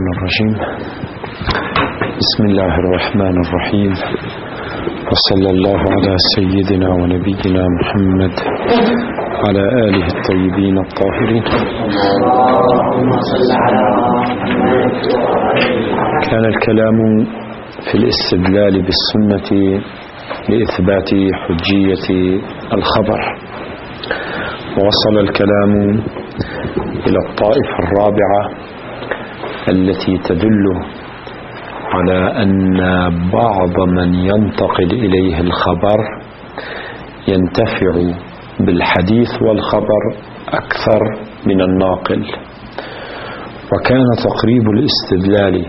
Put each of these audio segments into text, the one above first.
الرجيم. بسم الله الرحمن الرحيم، وصلى الله على سيدنا ونبينا محمد على آله الطيبين الطاهرين. كان الكلام في الاستدلال بالسنة لإثبات حجية الخبر، ووصل الكلام إلى الطائفة الرابعة التي تدل على أن بعض من ينتقل إليه الخبر ينتفع بالحديث والخبر أكثر من الناقل. وكان تقريب الاستدلال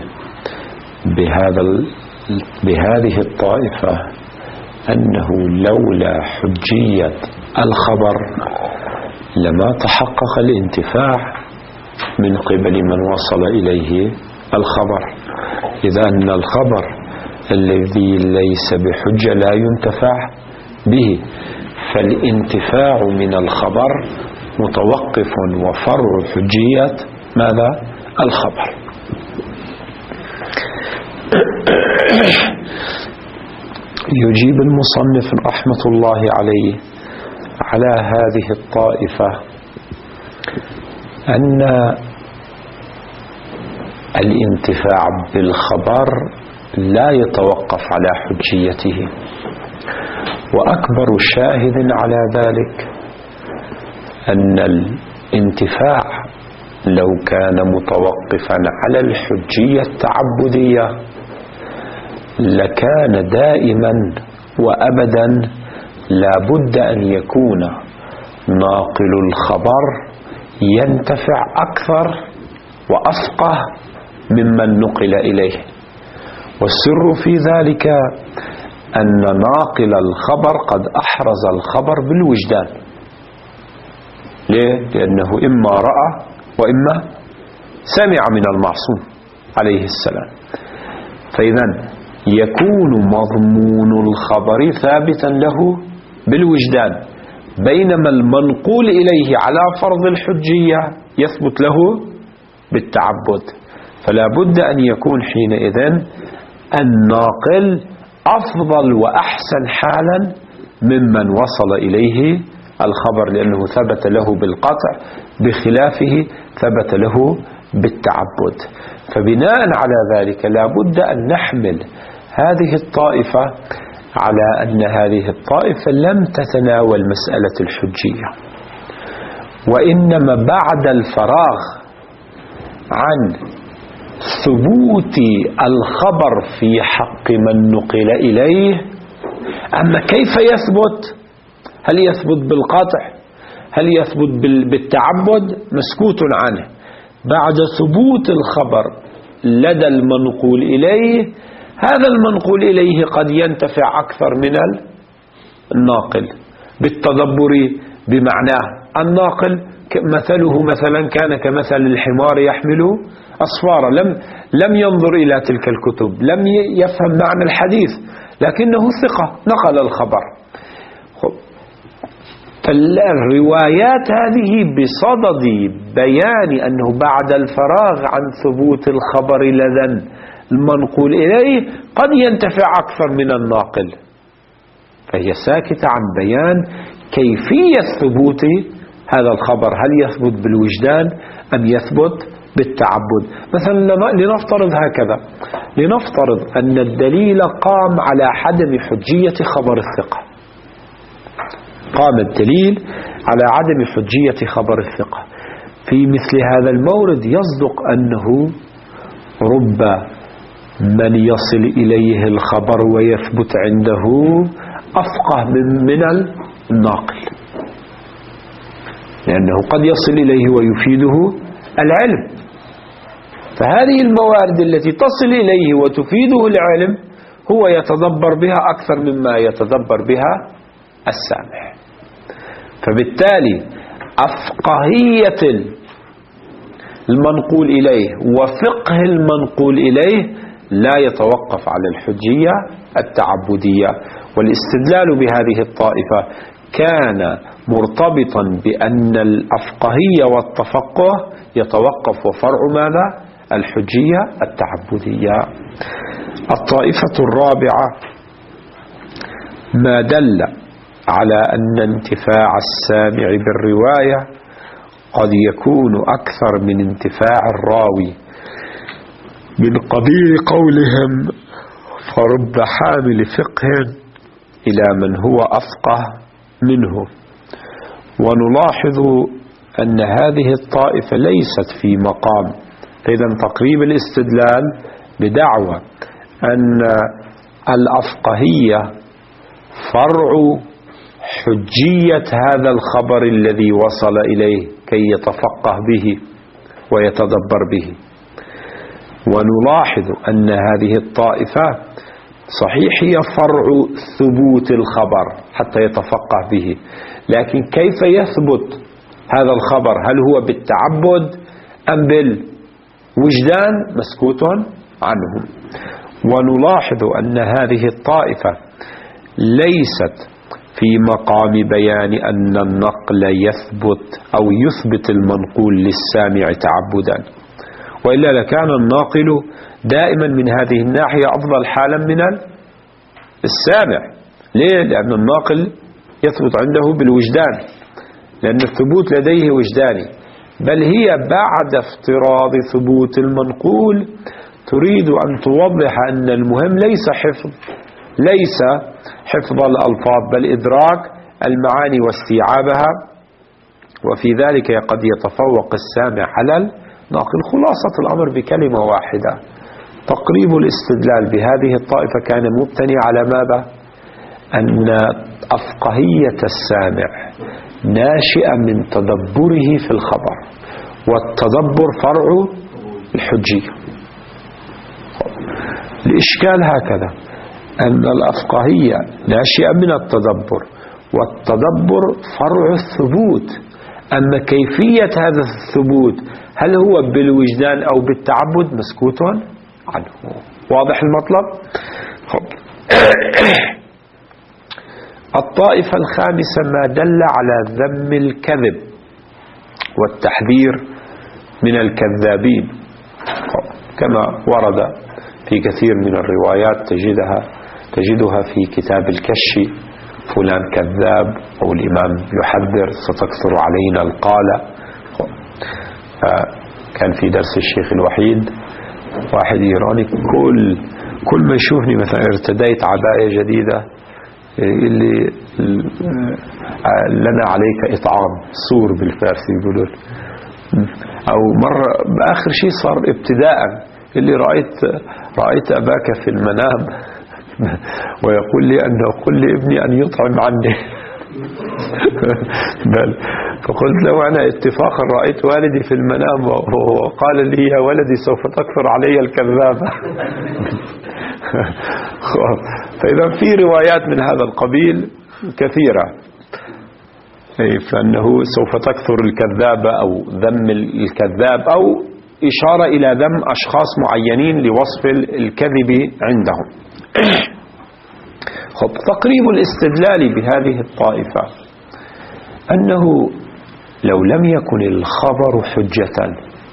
بهذه الطائفة أنه لولا حجية الخبر لما تحقق الانتفاع من قبل من وصل إليه الخبر، إذا أن الخبر الذي ليس بحجة لا ينتفع به، فالانتفاع من الخبر متوقف وفرع حجية ماذا؟ الخبر. يجيب المصنف رحمة الله عليه على هذه الطائفة أن الانتفاع بالخبر لا يتوقف على حجيته، وأكبر شاهد على ذلك أن الانتفاع لو كان متوقفا على الحجية التعبدية لكان دائما وأبدا لا بد أن يكون ناقل الخبر ينتفع أكثر وأفقه ممن نقل إليه. والسر في ذلك أن ناقل الخبر قد أحرز الخبر بالوجدان. ليه؟ لأنه إما رأى وإما سمع من المعصوم عليه السلام، فإذا يكون مضمون الخبر ثابتا له بالوجدان، بينما المنقول إليه على فرض الحجية يثبت له بالتعبد. فلا بد أن يكون حينئذ الناقل أفضل وأحسن حالا ممن وصل إليه الخبر، لأنه ثبت له بالقطع بخلافه ثبت له بالتعبد. فبناء على ذلك لا بد أن نحمل هذه الطائفة على أن هذه الطائفة لم تتناول مسألة الحجية، وإنما بعد الفراغ عن ثبوت الخبر في حق من نقل إليه. أما كيف يثبت؟ هل يثبت بالقطع؟ هل يثبت بالتعبد؟ مسكوت عنه. بعد ثبوت الخبر لدى المنقول إليه، هذا المنقول إليه قد ينتفع أكثر من الناقل بالتدبر بمعناه. الناقل مثله مثلا كان كمثل الحمار يحمل أصفارا، لم ينظر إلى تلك الكتب، لم يفهم معنى الحديث، لكنه ثقة نقل الخبر. فالروايات هذه بصدد بيان أنه بعد الفراغ عن ثبوت الخبر لدى المنقول إليه قد ينتفع أكثر من الناقل، فهي ساكتة عن بيان كيفية ثبوت هذا الخبر، هل يثبت بالوجدان أم يثبت بالتعبد. مثلا لنفترض هكذا، لنفترض أن الدليل قام على عدم حجية خبر الثقة، قام الدليل على عدم حجية خبر الثقة. في مثل هذا المورد يصدق أنه رب من يصل إليه الخبر ويثبت عنده أفقه من الناقل، لأنه قد يصل إليه ويفيده العلم. فهذه الموارد التي تصل إليه وتفيده العلم هو يتدبر بها أكثر مما يتدبر بها السامع. فبالتالي أفقهية المنقول إليه وفقه المنقول إليه لا يتوقف على الحجية التعبدية. والاستدلال بهذه الطائفة كان مرتبطا بأن الأفقهية والتفقه يتوقف وفرع ماذا؟ الحجية التعبدية. الطائفة الرابعة ما دل على أن انتفاع السامع بالرواية قد يكون أكثر من انتفاع الراوي، من قبيل قولهم فرب حامل فقه إلى من هو أفقه منه. ونلاحظ أن هذه الطائفة ليست في مقام، إذا تقريب الاستدلال بدعوى أن الأفقهية فرع حجية هذا الخبر الذي وصل إليه كي يتفقه به ويتدبر به. ونلاحظ أن هذه الطائفة صحيح هي فرع ثبوت الخبر حتى يتفقه به، لكن كيف يثبت هذا الخبر؟ هل هو بالتعبد أم بالوجدان؟ مسكوت عنه. ونلاحظ أن هذه الطائفة ليست في مقام بيان أن النقل يثبت أو يثبت المنقول للسامع تعبدا، وإلا لكان الناقل دائما من هذه الناحية أفضل حالا من السامع. ليه؟ لأن الناقل يثبت عنده بالوجدان، لأن الثبوت لديه وجداني، بل هي بعد افتراض ثبوت المنقول تريد أن توضح أن المهم ليس حفظ الألفاظ بل إدراك المعاني واستيعابها، وفي ذلك قد يتفوق السامع على الناقل. خلاصة الأمر بكلمة واحدة، تقريب الاستدلال بهذه الطائفة كان مبتني على ماذا؟ أن أفقهية السامع ناشئة من تدبره في الخبر، والتدبر فرع الحجية. الإشكال هكذا، أن الأفقهية ناشئة من التدبر، والتدبر فرع الثبوت. أما كيفية هذا الثبوت هل هو بالوجدان أو بالتعبد؟ مسكوت عنه. واضح المطلب؟ الطائفة الخامسة ما دل على ذم الكذب والتحذير من الكذابين، كما ورد في كثير من الروايات تجدها في كتاب الكشي، فلان كذاب، أو الإمام يحذر ستكثر علينا القالة. كان في درس الشيخ الوحيد واحد إيراني كل ما يشوفني مثلا ارتديت عباية جديدة اللي لنا عليك إطعام، سور بالفارسي يقولون. أو مرة بآخر شيء صار ابتداء اللي رأيت أباك في المنام ويقول لي أنه قل لابني أن يطعم عني. بل فقلت له أنا اتفاقا رأيت والدي في المنام وقال لي يا ولدي سوف تكثر علي الكذابة. فإذا في روايات من هذا القبيل كثيرة، فأنه سوف تكثر الكذابة أو ذم الكذاب، أو إشارة إلى ذم أشخاص معينين لوصف الكذب عندهم. تقريب الاستدلال بهذه الطائفة أنه لو لم يكن الخبر حجة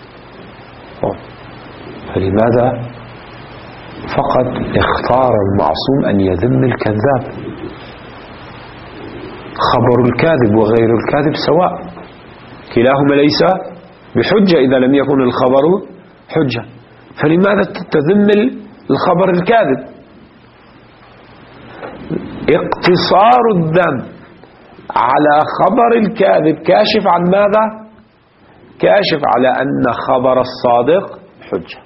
فلماذا فقط اختار المعصوم أن يذم الكذاب؟ خبر الكاذب وغير الكاذب سواء، كلاهما ليس بحجة إذا لم يكن الخبر حجة، فلماذا تذم الخبر الكاذب؟ اقتصار الذم على خبر الكاذب كاشف عن ماذا؟ كاشف على أن خبر الصادق حجة.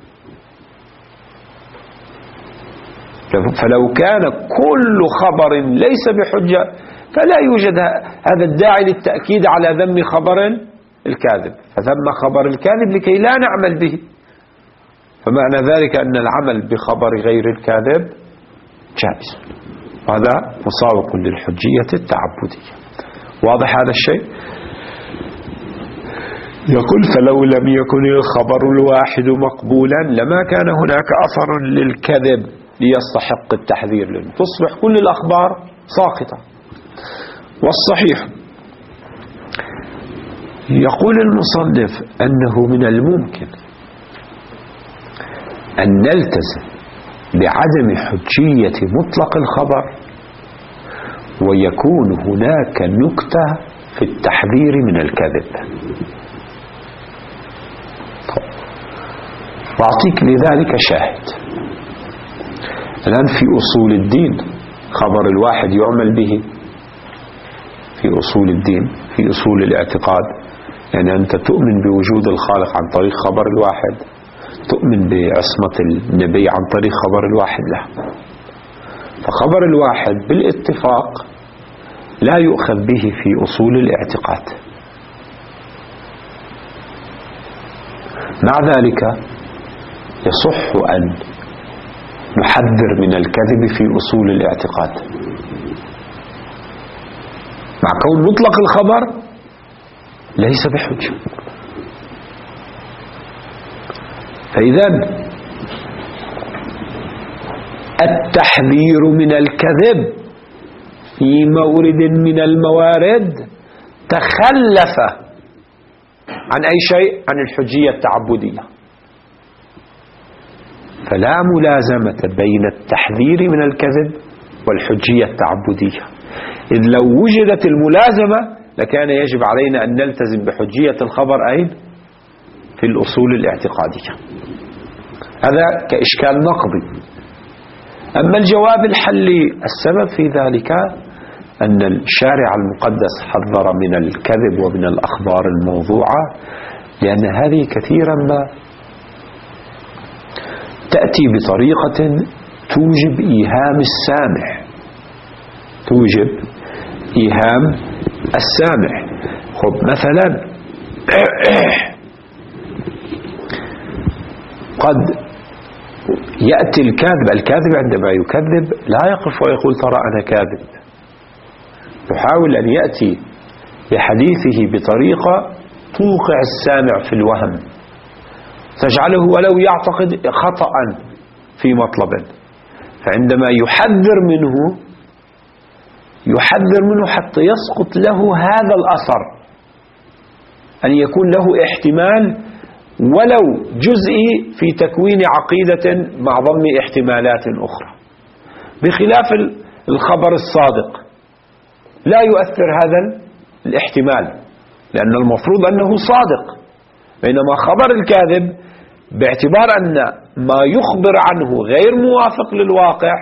فلو كان كل خبر ليس بحجة فلا يوجد هذا الداعي للتأكيد على ذم خبر الكاذب، فذم خبر الكاذب لكي لا نعمل به. فمعنى ذلك أن العمل بخبر غير الكاذب جائز، هذا مساوق للحجية التعبدية. واضح هذا الشيء؟ يقول فلو لم يكن الخبر الواحد مقبولا لما كان هناك أثر للكذب ليستحق التحذير لأنه تصبح كل الأخبار ساقطة. والصحيح يقول المصنف أنه من الممكن أن نلتزم بعدم حجية مطلق الخبر، ويكون هناك نكتة في التحذير من الكذب. وأعطيك لذلك شاهد. الآن في أصول الدين خبر الواحد يعمل به، في أصول الدين، في أصول الاعتقاد، يعني أنت تؤمن بوجود الخالق عن طريق خبر الواحد، تؤمن بعصمة النبي عن طريق خبر الواحد له. فخبر الواحد بالاتفاق لا يؤخذ به في أصول الاعتقاد. مع ذلك يصح أن نحذر من الكذب في أصول الاعتقاد، مع كون مطلق الخبر ليس بحجة. فإذا التحذير من الكذب في مورد من الموارد تخلف عن أي شيء؟ عن الحجية التعبدية. فلا ملازمة بين التحذير من الكذب والحجية التعبدية، إذ لو وجدت الملازمة لكان يجب علينا أن نلتزم بحجية الخبر أين؟ في الأصول الاعتقادية. هذا كإشكال نقضي. أما الجواب الحلي، السبب في ذلك أن الشارع المقدس حذر من الكذب ومن الأخبار الموضوعة، لأن هذه كثيرا ما تأتي بطريقة توجب إيهام السامع، توجب إيهام السامع. خب مثلا قد يأتي الكاذب عندما يكذب لا يقف ويقول ترى أنا كاذب، يحاول أن يأتي بحديثه بطريقة توقع السامع في الوهم، تجعله ولو يعتقد خطأ في مطلب. فعندما يحذر منه حتى يسقط له هذا الأثر، أن يكون له احتمال ولو جزئي في تكوين عقيدة مع ضم احتمالات أخرى، بخلاف الخبر الصادق لا يؤثر هذا الاحتمال، لأن المفروض أنه صادق. بينما خبر الكاذب باعتبار أن ما يخبر عنه غير موافق للواقع،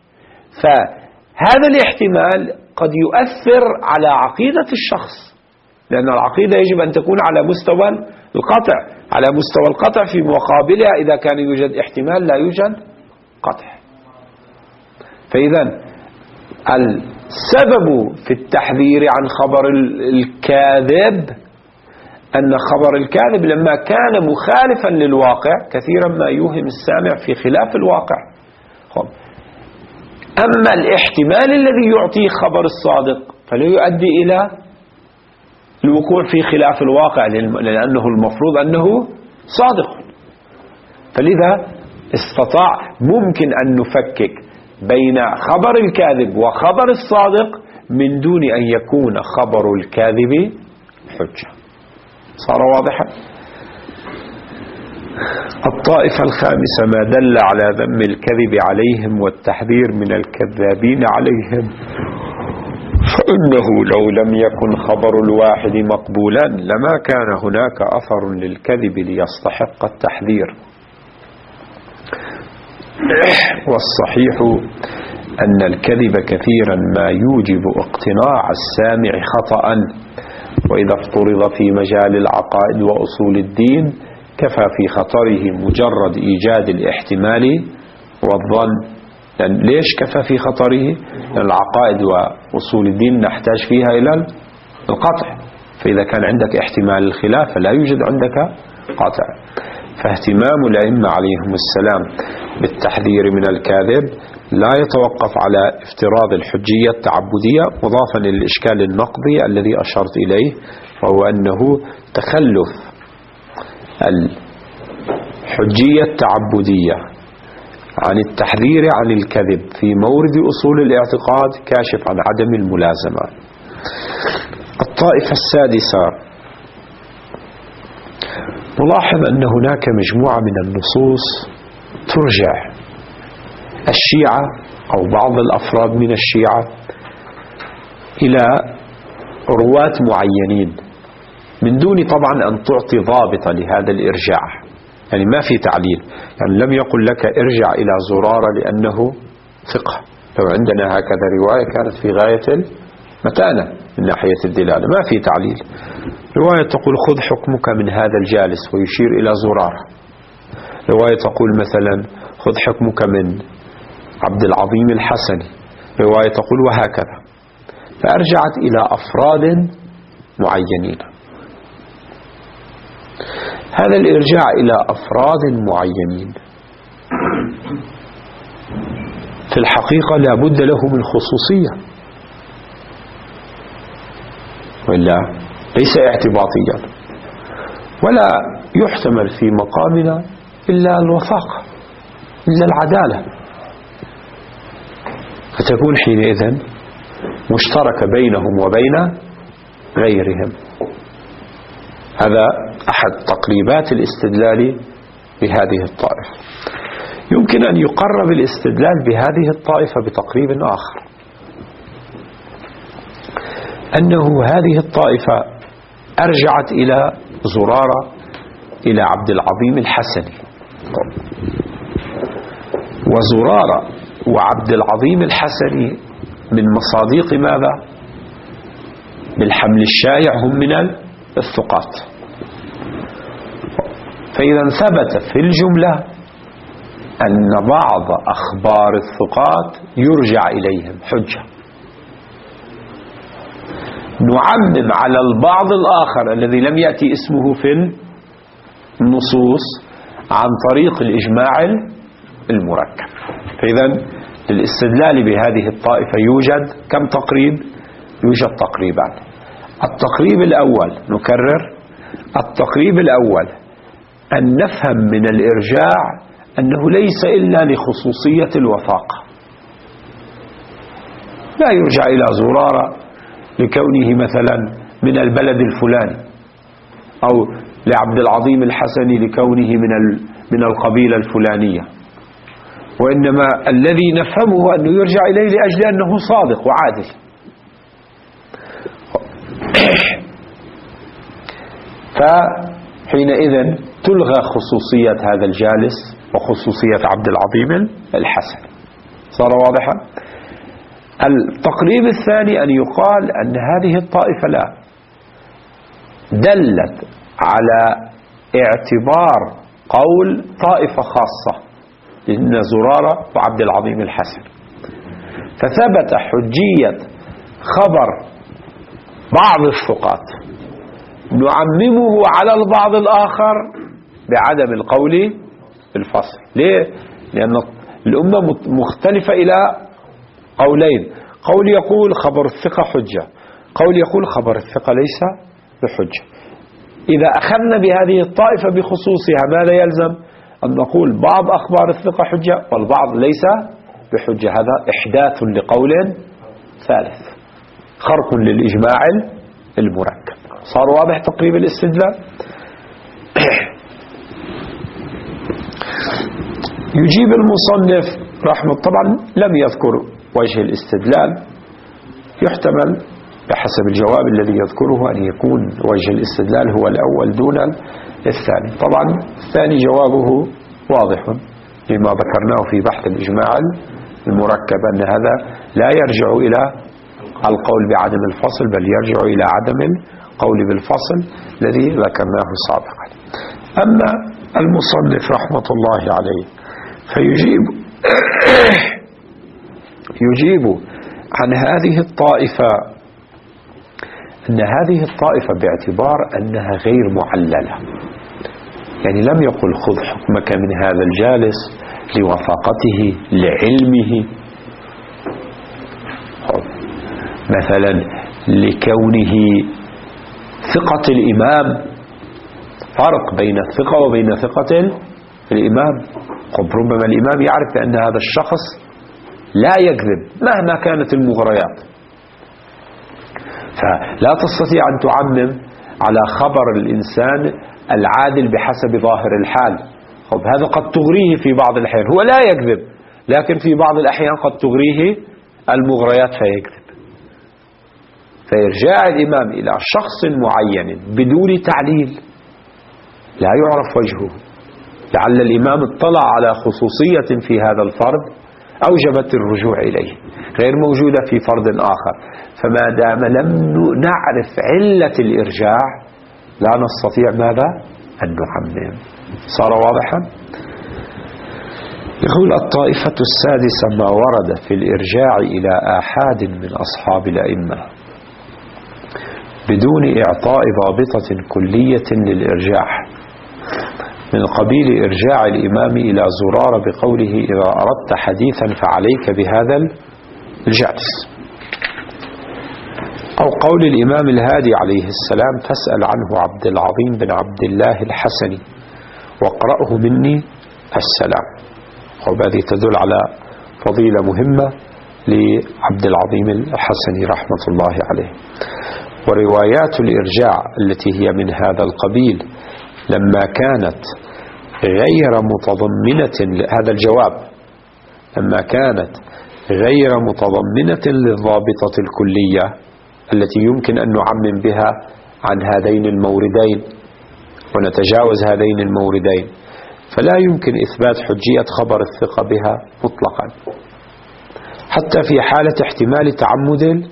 فهذا الاحتمال قد يؤثر على عقيدة الشخص، لأن العقيدة يجب أن تكون على مستوى القطع، على مستوى القطع في مقابلها إذا كان يوجد احتمال لا يوجد قطع. فإذا السبب في التحذير عن خبر الكاذب أن خبر الكاذب لما كان مخالفا للواقع كثيرا ما يوهم السامع في خلاف الواقع. أما الاحتمال الذي يعطيه خبر الصادق فلا يؤدي إلى الوقوع في خلاف الواقع، لأنه المفروض أنه صادق. فلذا ممكن أن نفكك بين خبر الكاذب وخبر الصادق من دون أن يكون خبر الكاذب حجة. صار واضحا؟ الطائفة الخامسة ما دل على ذم الكذب عليهم والتحذير من الكذابين عليهم، فإنه لو لم يكن خبر الواحد مقبولا لما كان هناك أثر للكذب ليستحق التحذير. والصحيح أن الكذب كثيرا ما يوجب اقتناع السامع خطأ، وإذا افترض في مجال العقائد وأصول الدين كفى في خطره مجرد إيجاد الاحتمال والظن. ليش كفى في خطره؟ لأن العقائد وأصول الدين نحتاج فيها إلى القطع، فإذا كان عندك احتمال الخلاف فلا يوجد عندك قطع. فاهتمام الأئمة عليهم السلام بالتحذير من الكاذب لا يتوقف على افتراض الحجية التعبدية، مضافا للإشكال النقضي الذي أشرت إليه، وهو أنه تخلف الحجية التعبدية عن التحذير عن الكذب في مورد أصول الاعتقاد كاشف عن عدم الملازمة. الطائفة السادسة نلاحظ أن هناك مجموعة من النصوص ترجع الشيعة أو بعض الأفراد من الشيعة إلى رواة معينين من دون طبعا أن تعطي ضابطة لهذا الإرجاع، يعني ما في تعليل، يعني لم يقل لك ارجع إلى زرارة لأنه ثقة. لو عندنا هكذا رواية كانت في غاية المتانة من ناحية الدلالة، ما في تعليل. رواية تقول خذ حكمك من هذا الجالس ويشير إلى زرارة، رواية تقول مثلا خذ حكمك من عبد العظيم الحسني، رواية تقول وهكذا. فأرجعت إلى أفراد معينين. هذا الإرجاع إلى أفراد معينين في الحقيقة لا بد له من خصوصية، وإلا ليس اعتباطيا، ولا يحتمل في مقامنا إلا الوفاق، إلا العدالة، فتكون حينئذ مشتركة بينهم وبين غيرهم. هذا أحد تقريبات الاستدلال بهذه الطائفة. يمكن أن يقرب الاستدلال بهذه الطائفة بتقريب آخر، أنه هذه الطائفة أرجعت إلى زرارة، إلى عبد العظيم الحسني، وزرارة وعبد العظيم الحسني من مصادق ماذا؟ بالحمل الشائع هم من الثقات. فإذا ثبت في الجملة أن بعض أخبار الثقات يرجع إليهم حجة، نعمم على البعض الآخر الذي لم يأتي اسمه في النصوص عن طريق الإجماع المركب. فإذا للاستدلال بهذه الطائفة يوجد كم تقريب؟ يوجد تقريبان. التقريب الأول، نكرر، التقريب الأول أن نفهم من الإرجاع أنه ليس إلا لخصوصية الوفاق، لا يرجع إلى زرارة لكونه مثلا من البلد الفلاني، أو لعبد العظيم الحسني لكونه من القبيلة الفلانية، وإنما الذي نفهمه أنه يرجع إليه لأجل أنه صادق وعادل. فحينئذ تلغى خصوصية هذا الجالس وخصوصية عبد العظيم الحسني. صار واضحا؟ التقريب الثاني أن يقال أن هذه الطائفة لا دلت على اعتبار قول طائفة خاصة إن زرارة وعبد العظيم الحسني، فثبت حجية خبر بعض الثقات نعممه على البعض الآخر بعدم القول بالفصل. ليه؟ لأن الأمة مختلفة إلى قولين، قول يقول خبر الثقة حجة، قول يقول خبر الثقة ليس بحجة. إذا أخذنا بهذه الطائفة بخصوصها ماذا يلزم؟ أن نقول بعض أخبار الثقة حجة والبعض ليس بحجة. هذا إحداث لقول ثالث، خرق للإجماع المركب. صار واضح تقريب الاستدلال؟ يجيب المصنف رحمه، طبعا لم يذكر وجه الاستدلال، يحتمل بحسب الجواب الذي يذكره أن يكون وجه الاستدلال هو الأول دون الثاني. طبعا الثاني جوابه واضح لما ذكرناه في بحث الإجماع المركب، أن هذا لا يرجع إلى القول بعدم الفصل، بل يرجع إلى عدم القول بالفصل الذي ذكرناه سابقا. أما المصنف رحمة الله عليه يجيب عن هذه الطائفة أن هذه الطائفة باعتبار أنها غير معللة، يعني لم يقل خذ حكمك من هذا الجالس لوفاقته لعلمه، مثلا لكونه ثقة الإمام، فرق بين الثقة وبين ثقة الإمام. ربما الإمام يعرف بأن هذا الشخص لا يكذب مهما كانت المغريات، فلا تستطيع أن تعمم على خبر الإنسان العادل بحسب ظاهر الحال. هذا قد تغريه في بعض الأحيان، هو لا يكذب، لكن في بعض الأحيان قد تغريه المغريات فيكذب. فإرجاع الإمام إلى شخص معين بدون تعليل لا يعرف وجهه، لعل الإمام اطلع على خصوصية في هذا الفرد أوجبت الرجوع إليه، غير موجودة في فرد آخر. فما دام لم نعرف علة الإرجاع لا نستطيع ماذا؟ أن نعمم. صار واضحا؟ يقول الطائفة السادسة ما ورد في الإرجاع إلى آحاد من أصحاب الأئمة بدون إعطاء ضابطة كلية للإرجاع، من قبيل إرجاع الإمام إلى زرارة بقوله إذا أردت حديثا فعليك بهذا الجالس، أو قول الإمام الهادي عليه السلام فاسأل عنه عبد العظيم بن عبد الله الحسني واقرأه مني السلام. وهذه تدل على فضيلة مهمة لعبد العظيم الحسني رحمة الله عليه. وروايات الإرجاع التي هي من هذا القبيل لما كانت غير متضمنة هذا الجواب، لما كانت غير متضمنة للضابطة الكلية التي يمكن أن نعمم بها عن هذين الموردين ونتجاوز هذين الموردين، فلا يمكن إثبات حجية خبر الثقة بها مطلقا، حتى في حالة احتمال تعمد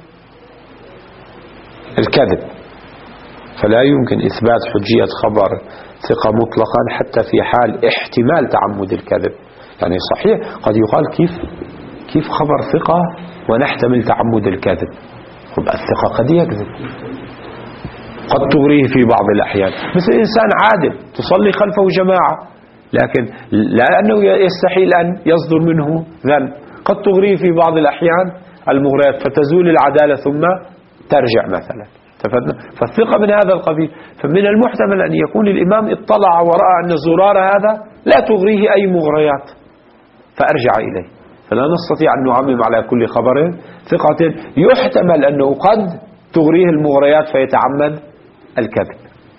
الكذب، فلا يمكن إثبات حجية خبر ثقة مطلقا حتى في حال احتمال تعمد الكذب. يعني صحيح قد يقال كيف خبر ثقة ونحتمل تعمد الكذب؟ الثقة قد يكذب، قد تغريه في بعض الأحيان، مثل إنسان عادل تصلي خلفه جماعة، لكن لا أنه يستحيل أن يصدر منه ذنب، قد تغريه في بعض الأحيان المغريات فتزول العدالة ثم ترجع مثلا. فالثقة من هذا القبيل. فمن المحتمل أن يكون الإمام اطلع ورأى أن الزرار هذا لا تغريه أي مغريات فأرجع إليه، فلا نستطيع أن نعمم على كل خبر ثقة، يحتمل أنه قد تغريه المغريات فيتعمد الكذب.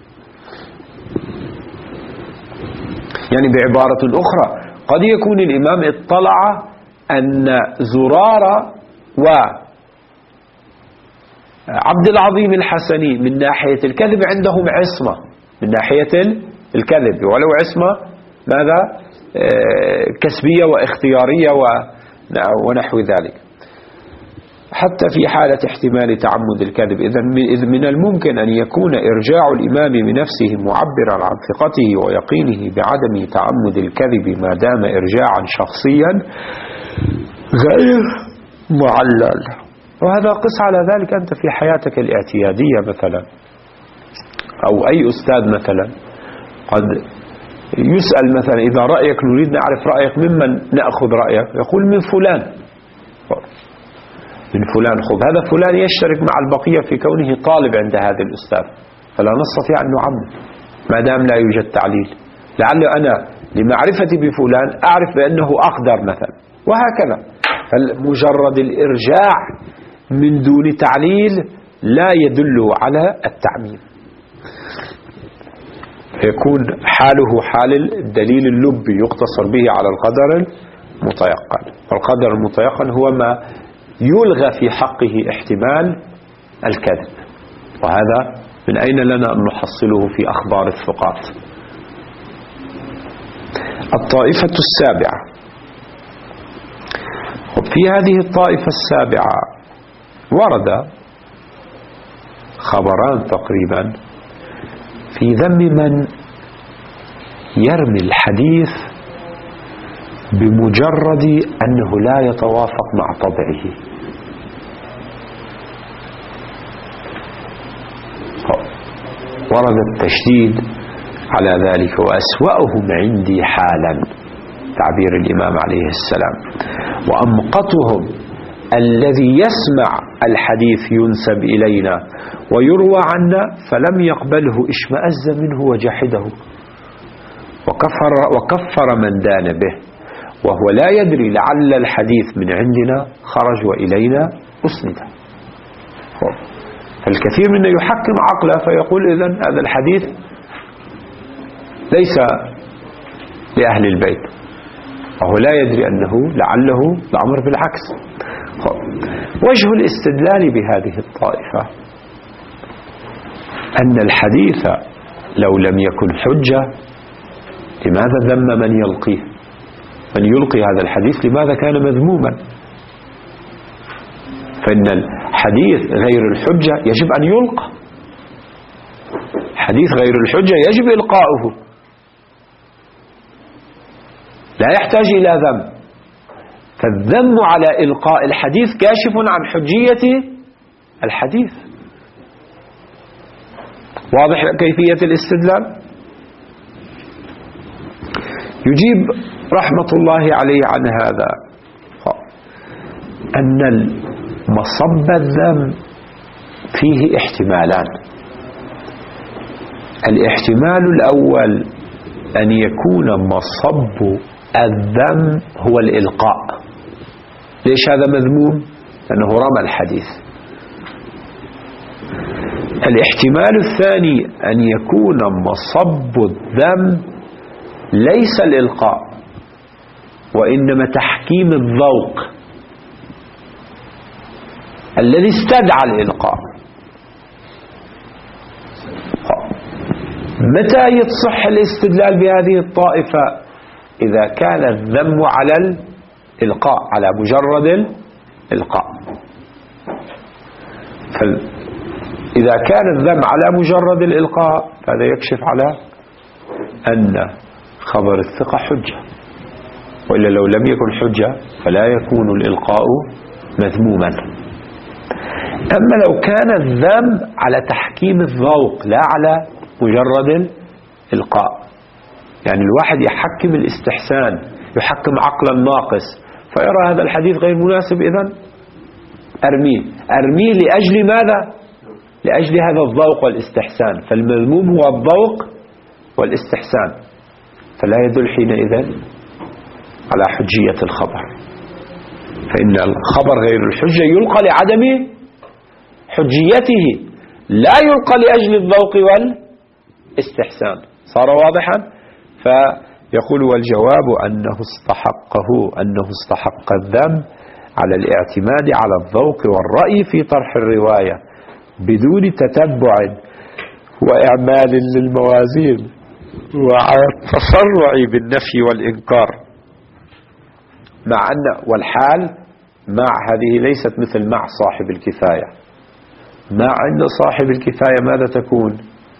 يعني بعبارة أخرى قد يكون الإمام اطلع أن زرار وعبد العظيم الحسني من ناحية الكذب عندهم عصمة، من ناحية الكذب ولو عصمة ماذا؟ كسبية واختيارية ونحو ذلك، حتى في حالة احتمال تعمد الكذب. إذن من الممكن أن يكون إرجاع الإمام بنفسه معبرا عن ثقته ويقينه بعدم تعمد الكذب ما دام إرجاعا شخصيا غير معلل. وهذا قس على ذلك أنت في حياتك الاعتيادية مثلا، أو أي أستاذ مثلا قد يسأل مثلا إذا رأيك نريد نعرف رأيك ممن نأخذ رأيك، يقول من فلان، من فلان. خب هذا فلان يشترك مع البقية في كونه طالب عند هذا الأستاذ، فلا نستطيع أن نعمم ما دام لا يوجد تعليل. لعل أنا لمعرفتي بفلان أعرف بأنه أقدر مثلا، وهكذا. فمجرد الإرجاع من دون تعليل لا يدل على التعميم، يكون حاله حال الدليل اللبي يقتصر به على القدر المتيقن، والقدر المتيقن هو ما يلغى في حقه احتمال الكذب، وهذا من أين لنا أن نحصله في أخبار الثقات. الطائفة السابعة، وفي هذه الطائفة السابعة ورد خبران تقريبا في ذم من يرمي الحديث بمجرد أنه لا يتوافق مع طبعه. ورد التشديد على ذلك، وأسوأهم عندي حالا تعبير الإمام عليه السلام، وأمقتهم الذي يسمع الحديث ينسب إلينا ويروى عنا فلم يقبله اشمأز منه وجحده وكفر من دان به، وهو لا يدري لعل الحديث من عندنا خرج وإلينا أسند. فالكثير منا يحكم عقله فيقول إذن هذا الحديث ليس لأهل البيت، وهو لا يدري أنه لعله الأمر بالعكس. وجه الاستدلال بهذه الطائفة أن الحديث لو لم يكن حجة لماذا ذم من يلقيه؟ من يلقي هذا الحديث لماذا كان مذموما؟ فإن الحديث غير الحجة يجب أن يلقى، حديث غير الحجة يجب إلقاؤه، لا يحتاج إلى ذم. فالذم على إلقاء الحديث كاشف عن حجية الحديث. واضح كيفية الاستدلال؟ يجيب رحمة الله عليه عن هذا أن مصب الذم فيه احتمالان. الاحتمال الأول أن يكون مصب الذم هو الإلقاء. ليش هذا مذموم؟ لأنه رمى الحديث. الاحتمال الثاني أن يكون مصب الذم ليس الإلقاء وإنما تحكيم الذوق الذي استدعى الإلقاء. متى يتصح الاستدلال بهذه الطائفة؟ إذا كان الذم على الإلقاء، على مجرد الإلقاء. إذا كان الذم على مجرد الإلقاء فهذا يكشف على أن خبر الثقة حجة، وإلا لو لم يكن حجة فلا يكون الإلقاء مذموما. أما لو كان الذم على تحكيم الذوق لا على مجرد الإلقاء، يعني الواحد يحكم الاستحسان، يحكم عقلا ناقص، فيرى هذا الحديث غير مناسب، إذن أرميه لأجل ماذا؟ لأجل هذا الذوق والاستحسان. فالمذموم هو الذوق والاستحسان، فلا يدل حينئذ على حجية الخبر، فإن الخبر غير الحجة يلقى لعدم حجيته، لا يلقى لأجل الذوق والاستحسان. صار واضحا؟ فيقول والجواب أنه استحق الذم على الاعتماد على الذوق والرأي في طرح الرواية بدون تتبع وإعمال للموازين وعلى التسرع بالنفي والإنكار، مع أن والحال مع هذه ليست مثل مع صاحب الكفاية. مع أن صاحب الكفاية ماذا تكون؟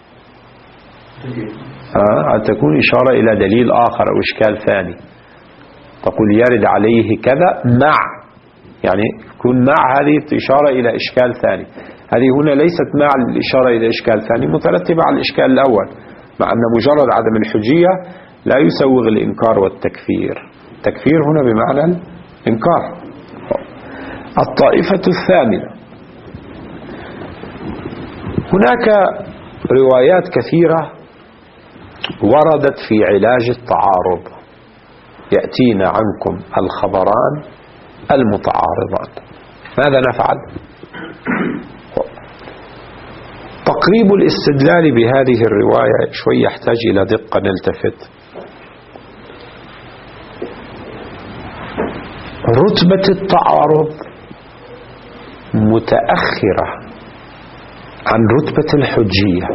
تكون إشارة إلى دليل آخر أو إشكال ثاني، تقول يرد عليه كذا مع، يعني يكون مع هذه إشارة إلى إشكال ثاني. هذه هنا ليست مع الإشارة إلى إشكال ثاني، مترتبة على الإشكال الأول، مع أن مجرد عدم الحجية لا يسوغ الإنكار والتكفير. التكفير هنا بمعنى الإنكار. الطائفة الثامنة، هناك روايات كثيرة وردت في علاج التعارض. يأتينا عنكم الخبران المتعارضان، ماذا نفعل؟ تقريب الاستدلال بهذه الرواية شوي يحتاج إلى دقة نلتفت. رتبة التعارض متأخرة عن رتبة الحجية،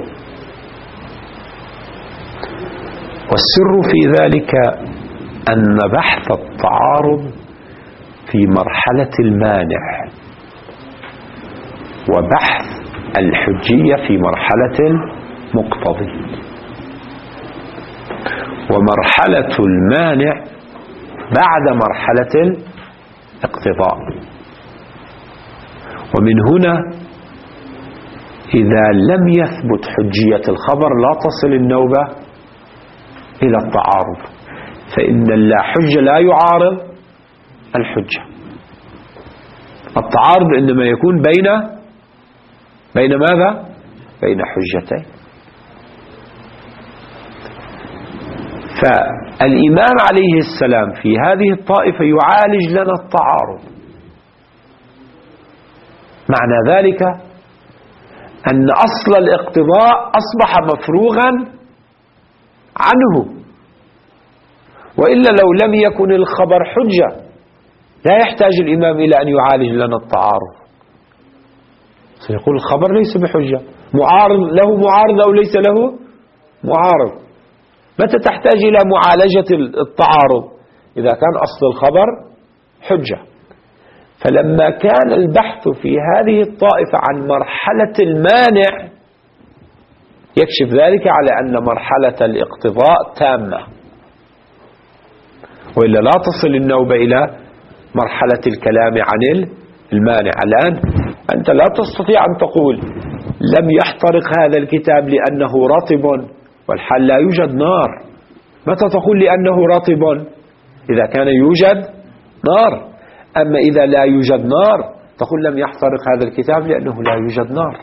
والسر في ذلك أن بحث التعارض في مرحلة المانع، وبحث الحجية في مرحلة المقتضي. ومرحلة المانع بعد مرحلة الاقتضاء. ومن هنا إذا لم يثبت حجية الخبر لا تصل النوبة إلى التعارض، فإن اللا حجة لا يعارض الحجة. التعارض إنما يكون بين ماذا؟ بين حجتين. فالإمام عليه السلام في هذه الطائفة يعالج لنا التعارض. معنى ذلك أن أصل الاقتضاء أصبح مفروغا عنه. وإلا لو لم يكن الخبر حجة لا يحتاج الإمام إلى أن يعالج لنا التعارض، سيقول الخبر ليس بحجة، معارض له معارض أو ليس له معارض. متى تحتاج إلى معالجة التعارض؟ إذا كان أصل الخبر حجة. فلما كان البحث في هذه الطائفة عن مرحلة المانع يكشف ذلك على أن مرحلة الاقتضاء تامة، وإلا لا تصل النوبة إلى مرحلة الكلام عن المانع. الآن أنت لا تستطيع أن تقول لم يحترق هذا الكتاب لأنه رطب والحال لا يوجد نار. متى تقول لأنه رطب؟ إذا كان يوجد نار. أما إذا لا يوجد نار تقول لم يحترق هذا الكتاب لأنه لا يوجد نار.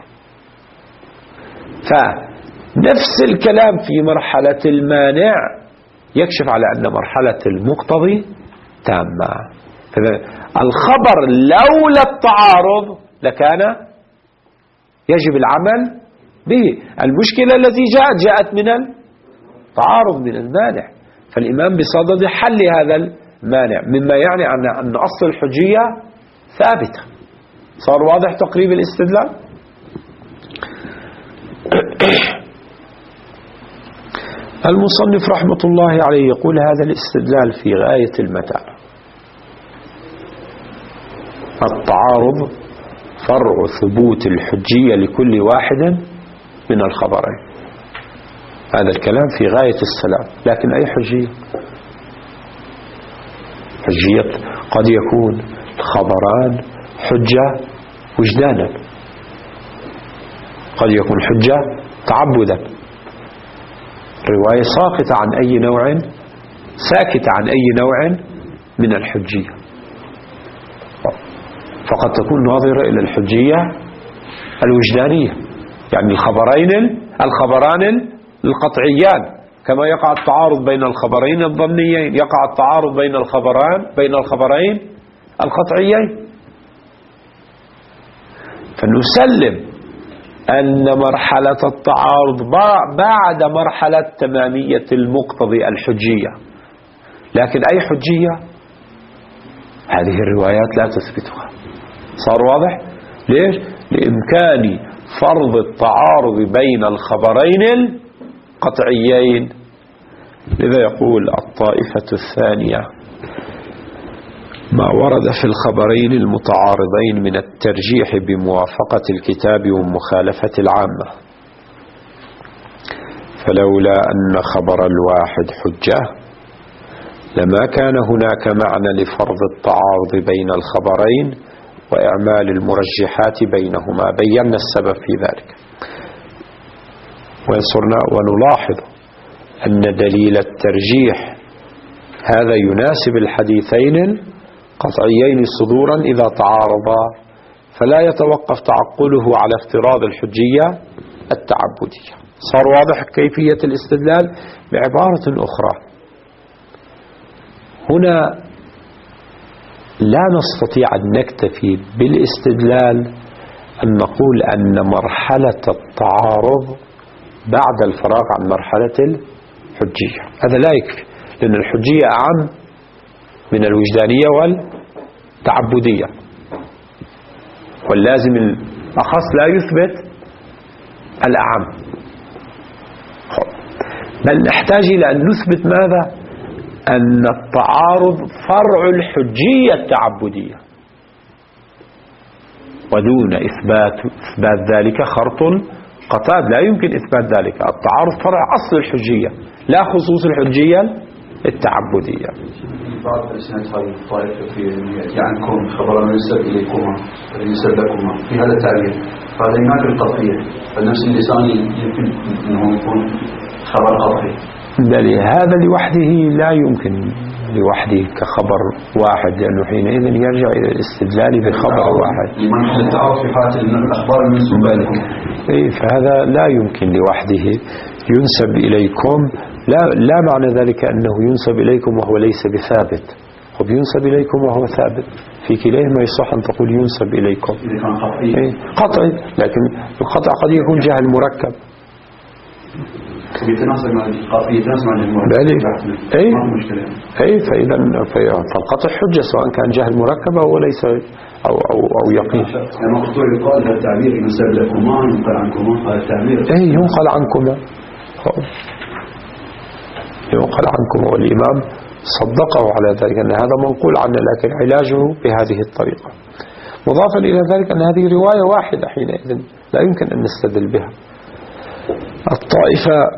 فنفس الكلام في مرحلة المانع يكشف على أن مرحلة المقتضي تامة. الخبر لولا التعارض لكان يجب العمل به. المشكلة التي جاءت من التعارض من المانع، فالإمام بصدد حل هذا المانع، مما يعني أن أصل الحجية ثابتة. صار واضح تقريب الاستدلال؟ المصنف رحمة الله عليه يقول هذا الاستدلال في غاية المتانة. التعارض فرع ثبوت الحجية لكل واحد من الخبرين. هذا الكلام في غاية السلام. لكن أي حجية؟ حجية قد يكون الخبران حجة وجدانا، قد يكون حجة تعبدا. رواية ساقطة عن أي نوع، ساكتة عن أي نوع من الحجية، فقد تكون ناظرة إلى الحجية الوجدانية، يعني الخبران القطعيان. كما يقع التعارض بين الخبرين الظنيين يقع التعارض بين الخبرين القطعيين. فنسلم أن مرحلة التعارض بعد مرحلة تمامية المقتضي الحجية. لكن أي حجية؟ هذه الروايات لا تثبتها. صار واضح؟ ليش؟ لإمكان فرض التعارض بين الخبرين القطعيين. لذا يقول الطائفة الثانية ما ورد في الخبرين المتعارضين من الترجيح بموافقة الكتاب ومخالفة العامة، فلولا أن خبر الواحد حجة لما كان هناك معنى لفرض التعارض بين الخبرين وإعمال المرجحات بينهما. بينا السبب في ذلك، وصرنا ونلاحظ أن دليل الترجيح هذا يناسب الحديثين القطعيين صدورا إذا تعارضا، فلا يتوقف تعقله على افتراض الحجية التعبدية. صار واضح كيفية الاستدلال؟ بعبارة أخرى، هنا لا نستطيع أن نكتفي بالاستدلال أن نقول أن مرحلة التعارض بعد الفراغ عن مرحلة الحجية. هذا لا يكفي، لأن الحجية أعم من الوجدانية والتعبدية، واللازم الأخص لا يثبت الأعم. بل نحتاج إلى أن نثبت ماذا؟ أن التعارض فرع الحجية التعبدية، ودون إثبات ذلك خرط قطاد. لا يمكن إثبات ذلك. التعارض فرع أصل الحجية لا خصوص الحجية التعبدية. بعض الأسناد هذه الطائفة في يأتي عنكم خبرا ينسب إليكما ينسب لكما في هذا التعبير، فهذا ينافي القطعية. فالنفس اللساني يمكن أنه يكون خبر قطعي. هذا لوحده لا يمكن لوحده كخبر واحد، لأنه حينئذ يرجع إلى الاستدلال بخبر واحد. لمن التعارض في حالة الأخبار المنسوبة لكم، فهذا لا يمكن لوحده ينسب إليكم. لا معنى ذلك أنه ينسب إليكم وهو ليس بثابت. طب ينسب إليكم وهو ثابت، في كليهما يصح أن تقول ينسب إليكم قطعي، لكن القطع قد يكون جهل مركب. يتناسب مع القافية، يتناسب مع الجمهور. أي ما في مشكلة. أي فالقطع حجة سواء كان جهل مركب أو ليس أو يقين. يعني مقطوع يقال هذا التعبير ينسب لكما ينقل عنكما، هذا التعبير. أي ينقل عنكما، ينقل عنكما، والإمام صدقه على ذلك أن هذا منقول عنه، لكن علاجه بهذه الطريقة. مضافا إلى ذلك أن هذه رواية واحدة حينئذ لا يمكن أن نستدل بها. الطائفة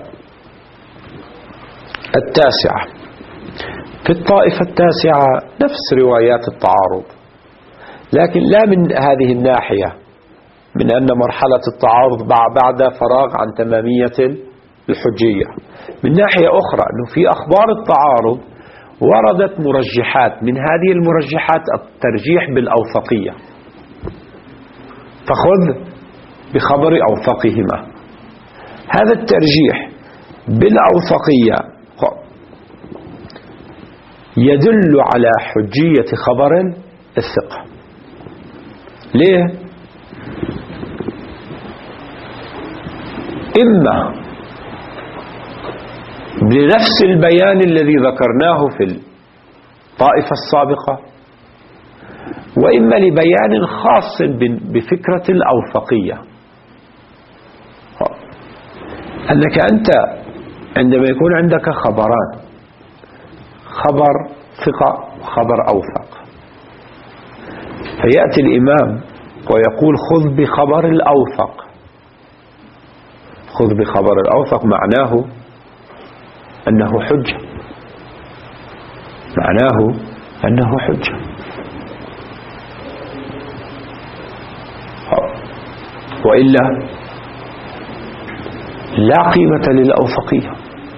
التاسعة، في الطائفة التاسعة نفس روايات التعارض، لكن لا من هذه الناحية، من أن مرحلة التعارض بعد فراغ عن تمامية الحجية. من ناحية أخرى أنه في أخبار التعارض وردت مرجحات، من هذه المرجحات الترجيح بالأوثقية، فخذ بخبر أوثقهما. هذا الترجيح بالأوثقية يدل على حجية خبر الثقة. ليه؟ إما بنفس البيان الذي ذكرناه في الطائفة السابقة، وإما لبيان خاص بفكرة الأوثقية. أنك أنت عندما يكون عندك خبران، خبر ثقة وخبر أوثق، فيأتي الإمام ويقول خذ بخبر الأوثق. خذ بخبر الأوثق معناه أنه حجة، معناه أنه حجة. وإلا لا قيمة للأوثقية.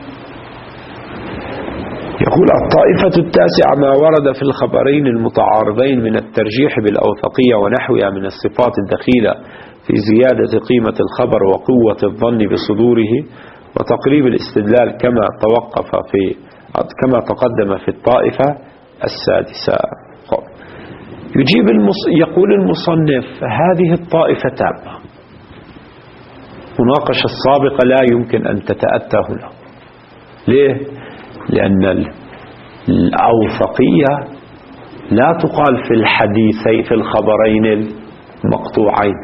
يقول الطائفة التاسعة ما ورد في الخبرين المتعارضين من الترجيح بالأوثقية ونحوها من الصفات الدخيلة في زيادة قيمة الخبر وقوة الظن بصدوره وتقريب الاستدلال كما تقدم في الطائفة السادسة. يقول المصنف هذه الطائفة تامة، مناقشة السابقة لا يمكن أن تتأتى هنا. ليه؟ لأن الأوثقية لا تقال في الحديثين في الخبرين المقطوعين،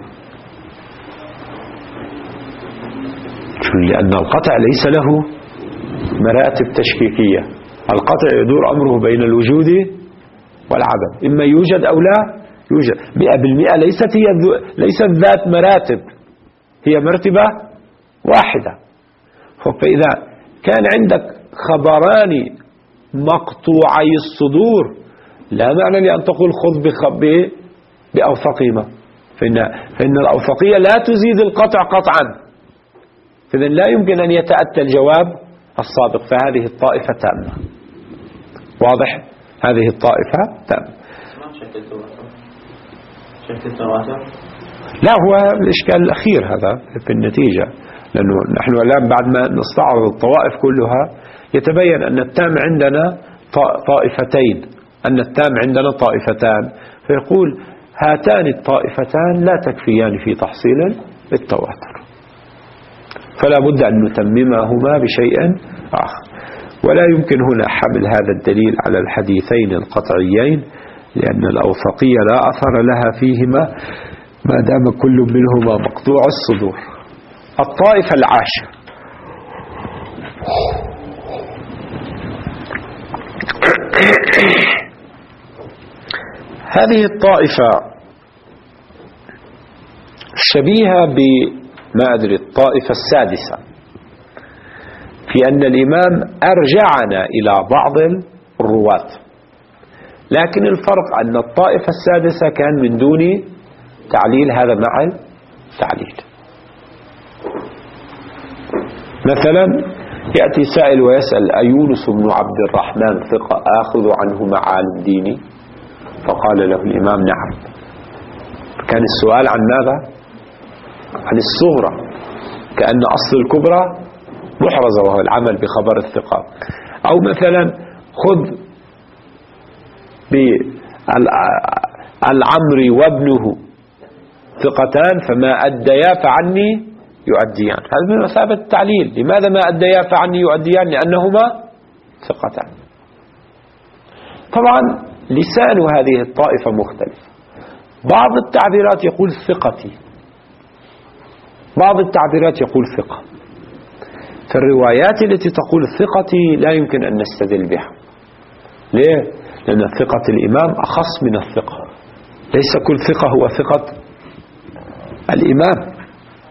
لأن القطع ليس له مراتب تشكيكية. القطع يدور أمره بين الوجود والعدم، إما يوجد أو لا يوجد. 100% ليست ذات مراتب، هي مرتبة واحدة. فإذا كان عندك خبران مقطوعي الصدور لا معنى لأن تقول خذ بأوثقهما، فإن الأوثقية لا تزيد القطع قطعا، فإذن لا يمكن أن يتأتى الجواب السابق. فهذه الطائفة تامة. واضح؟ هذه الطائفة تامة. لا، هو الإشكال الأخير هذا في النتيجة، لأنه نحن الآن بعد ما نستعرض الطوائف كلها يتبين أن التام عندنا طائفتين، أن التام عندنا طائفتان، فيقول هاتان الطائفتان لا تكفيان في تحصيل التواتر، فلا بد أن نتممهما بشيء آخر. ولا يمكن هنا حمل هذا الدليل على الحديثين القطعيين، لأن الأوثقية لا أثر لها فيهما ما دام كل منهما مقطوع الصدور. الطائفة العاشرة هذه الطائفة شبيهة الطائفة السادسة في أن الإمام أرجعنا إلى بعض الرواة، لكن الفرق أن الطائفة السادسة كان من دون تعليل، هذا مع التعليل. مثلا يأتي سائل ويسأل أيونس بن عبد الرحمن ثقة آخذ عنه معال الدين؟ فقال له الإمام نعم. كان السؤال عن ماذا؟ عن الصغرى، كأن أصل الكبرى محرزة وهو العمل بخبر الثقة. أو مثلا خذ بالعمري وابنه ثقتان فما أديا فعني يؤديان. هذا من مثابة التعليل. لماذا ما أديا فعني يؤديان؟ لأنهما ثقتان. طبعا لسان هذه الطائفة مختلف. بعض التعبيرات يقول ثقتي، بعض التعبيرات يقول ثقة. فالروايات التي تقول ثقتي لا يمكن أن نستدل بها. ليه؟ لأن ثقة الإمام أخص من الثقة، ليس كل ثقة هو ثقة الإمام.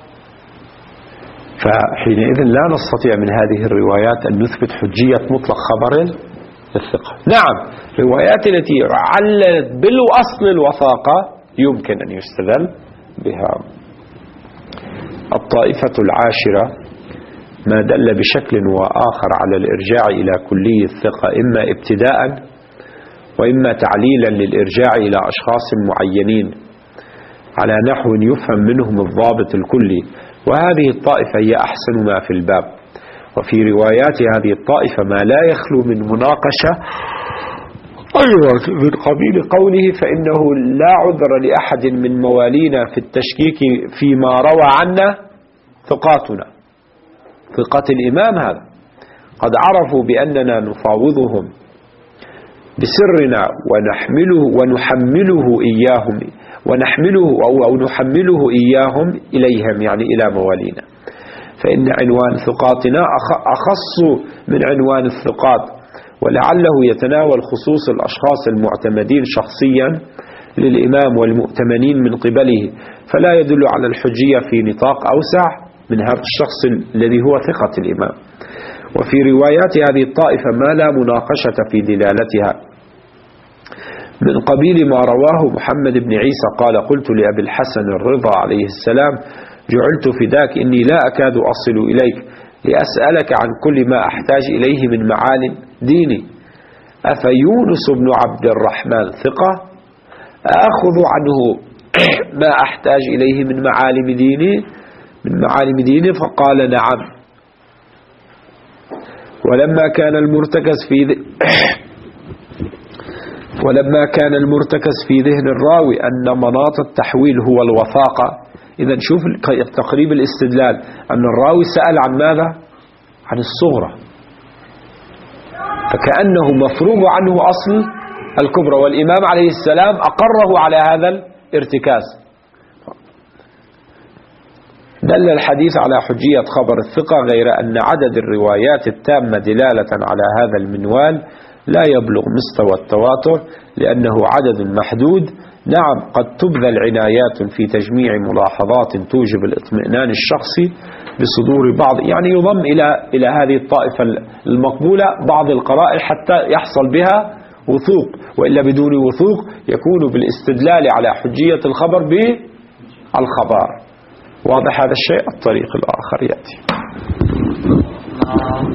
فحينئذ لا نستطيع من هذه الروايات أن نثبت حجية مطلق خبر الثقة. نعم، الروايات التي علّلت بالأصل الوثاقة يمكن أن يستدل بها. الطائفة العاشرة ما دل بشكل وآخر على الإرجاع إلى كلي الثقة، إما ابتداء وإما تعليلا للإرجاع إلى أشخاص معينين على نحو يفهم منهم الضابط الكلي، وهذه الطائفة هي أحسن ما في الباب. وفي روايات هذه الطائفة ما لا يخلو من مناقشة أيضا من قبيل قوله: فإنه لا عذر لأحد من موالينا في التشكيك فيما روى عنا ثقاتنا. ثقة الإمام هذا قد عرفوا بأننا نفاوضهم بسرنا ونحمله إياهم أو نحمله إياهم إليهم، يعني إلى موالينا. فإن عنوان ثقاتنا أخص من عنوان الثقات، ولعله يتناول خصوص الأشخاص المعتمدين شخصيا للإمام والمؤتمنين من قبله، فلا يدل على الحجية في نطاق أوسع من هذا الشخص الذي هو ثقة الإمام. وفي روايات هذه الطائفة ما لا مناقشة في دلالتها، من قبيل ما رواه محمد بن عيسى قال: قلت لأبي الحسن الرضا عليه السلام: جعلت فداك إني لا أكاد أصل إليك لأسألك عن كل ما أحتاج إليه من معالم ديني، أفيونس بن عبد الرحمن ثقة؟ أخذ عنه ما أحتاج إليه من معالم ديني؟ فقال: نعم. ولما كان المرتكز في ذهن الراوي أن مناط التحويل هو الوثاقة. إذا شوف تقريب الاستدلال، أن الراوي سأل عن ماذا؟ عن الصغرى، فكأنه مفروغ عنه أصل الكبرى، والإمام عليه السلام أقره على هذا الارتكاز. دل الحديث على حجية خبر الثقة، غير أن عدد الروايات التامة دلالة على هذا المنوال لا يبلغ مستوى التواتر، لأنه عدد محدود. نعم، قد تبذل عنايات في تجميع ملاحظات توجب الاطمئنان الشخصي بصدور بعض، يعني يضم إلى هذه الطائفة المقبولة بعض القرائن حتى يحصل بها وثوق، وإلا بدون وثوق يكون بالاستدلال على حجية الخبر بالخبر. واضح هذا الشيء؟ الطريق الآخر يأتي.